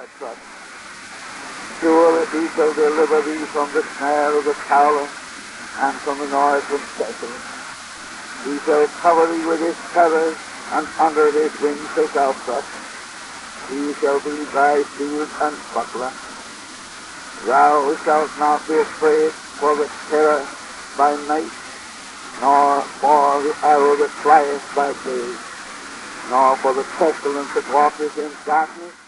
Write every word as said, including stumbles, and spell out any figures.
thy trust. Surely he shall deliver thee from the snare of the fowler and from the noisome pestilence. He shall cover thee with his feathers, and under his wings shalt thou trust. He shall be thy shield and buckler. Thou shalt not be afraid for the terror by night, nor for the arrow that flieth by day, nor for the pestilence that walketh in darkness,